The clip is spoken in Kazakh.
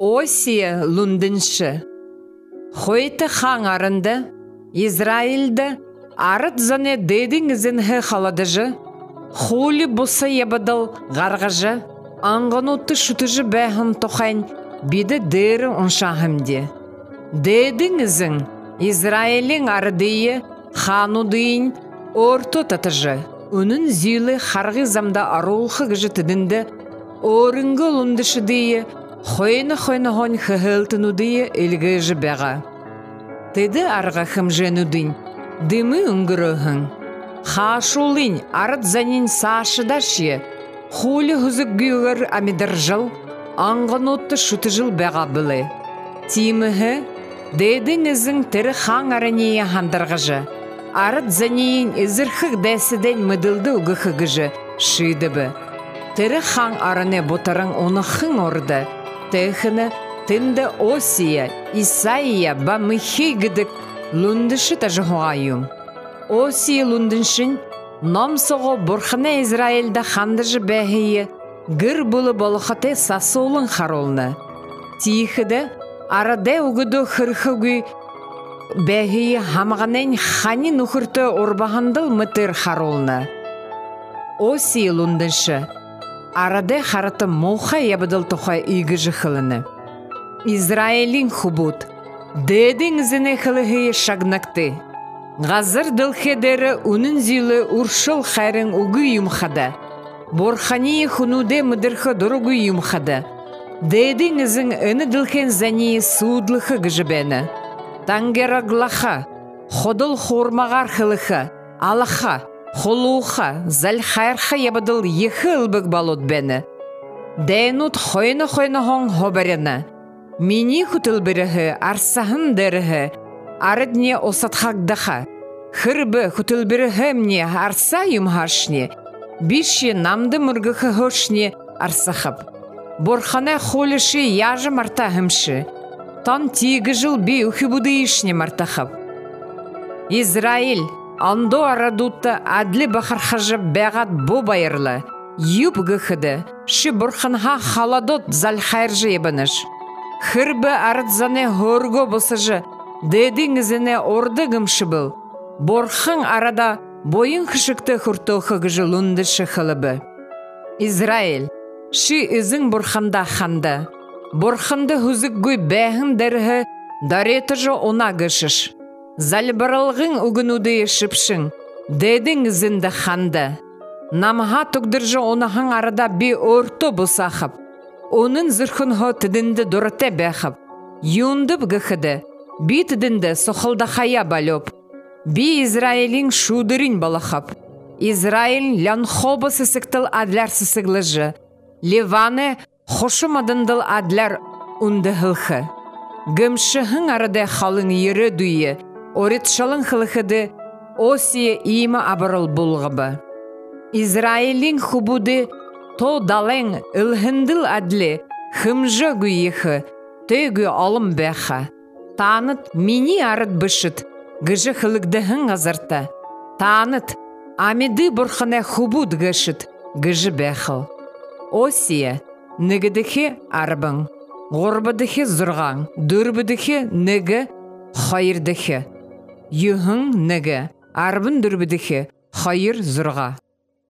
Осия лундыншы. Хойты хаң арынды, Израильді арыт зане дедіңізін халадыжы, хули бұса ебадал ғарғажы, аңғануты шутыжы бәхін тоқайн, биді дәрі ұншағымде. Дедіңізін Израилің арыдыйы, ханудыйын орты татыжы, үнін зүйлі харғы замда арулқы ғыжы тідінді, орынғы лундышыдыйы, хойны хон хыхылтынудыйы үлгіжі бәға. Теді арға хымженудын, дымы үңгіріғын. Хашулын арыт занин сашыдашы, хулі хүзік гүйгір амидыржыл, аңғанотты шутыжыл бәға білі. Тимігі, дедіңізің тірі хаң арынея хандырғыжы, арыт занин ізірхік дәсіден мүділді үгіхігіжі шүйдібі. Тірі хаң арыне бұтарың онықың орды, тәхіні тінді Осия, Исаия ба мүхей гідік лүндіші тәжіғайым. Осия лүндіншін намсығы бұрхына Израильда хандыжы бәхейі гір бұлы болықаты сасолын харолны. Тиіхіді арады үгіді хырхыгүй бәхейі хамғанен хани нүхірті орбағандыл мүтір харолны. Осия лүндіші арады хараты моха ябыдыл тоқай үйгі жықылыны. Израилин хубут, дедіңізіне қылығы шагнакты. Ғазыр дылхедері үнін зилі уршыл хайрын үгі юмхады. Борхани хунуде мүдірхі дұрығы юмхады. Дедіңізін үні дылхен зәне судлықы гіжібені. Тангера глаха, ходыл хормағар қылығы, алаха, холуха, залхайрха ябадыл ехы ылбық балот бәні. Дәйнут хойны хоң хобарыны. Мені құтыл бірігі, арсағын дәрігі, арыдне осатхақдаға. Хырбы құтыл бірігі мне арса юмхашне, біші намды мұргықы хошне арсақып. Борхана холіші яжы мартағымшы, тан тегі жыл бей үхі бұды ішне мартақып. Израиль, андо арадутты адлі бақархажы бәғат бұ байырлы, юп ғықыды, ши борханға халадот зал хайржы ебініш. Хырбы арытзане хорго босыжы, дедіңізіне орды гымшы был. Борхың арада бойын қышықты құртоқы ғыжы лунды шықылыбы. Израиль, ши үзің борханда ханды. Борханды хүзік гөй бәхін дәрігі даретыжы она ғышыш. Залбаралғың үгінуді шыпшың, дедіңізінді ханды. Намға тұқдыржы онағың арада бі орты босақып. Onun zırhınğı tüdünді дұрыте бәхіп. Юндып ғықыды, би тüдünді соқылдақая балып. Би Израилин шудырын балақып. Израиль лянхобы сысықтыл адлар сысығлыжы. Ливаны хошымадындыл адлар үндіғылқы. Гымшығын арады қалың ері дүйі. Оритшалың қылықыды, Осия имі абырыл бұлғыбы. Израилин хубуды то дален ылхындыл адлы, хымжы гүйіхі, төгі алым бәхі. Таныт мені арыт бішіт, гыжы қылықдығын ғазырты. Таныт амиды бұрхына хубуд гышыт, гыжы бәхіл. Осия, нігідіхі арбың, ғорбыдіхі зұрған, дүрбідіхі нігі, хайырдіхі. Юхың нігі, арбын дүрбідіхі, хайыр зұрға.